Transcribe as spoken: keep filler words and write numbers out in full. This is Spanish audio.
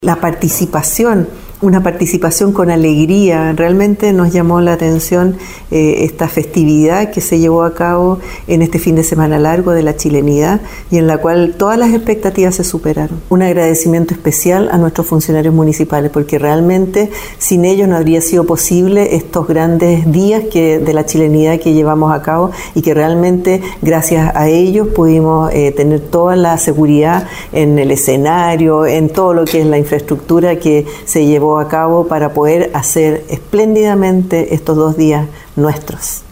La participación, una participación con alegría. Realmente nos llamó la atención eh, esta festividad que se llevó a cabo en este fin de semana largo de la chilenidad y en la cual todas las expectativas se superaron. Un agradecimiento especial a nuestros funcionarios municipales, porque realmente sin ellos no habría sido posible estos grandes días que, de la chilenidad que llevamos a cabo, y que realmente gracias a ellos pudimos eh, tener toda la seguridad en el escenario, en todo lo que es la infraestructura que se llevó a cabo para poder hacer espléndidamente estos dos días nuestros.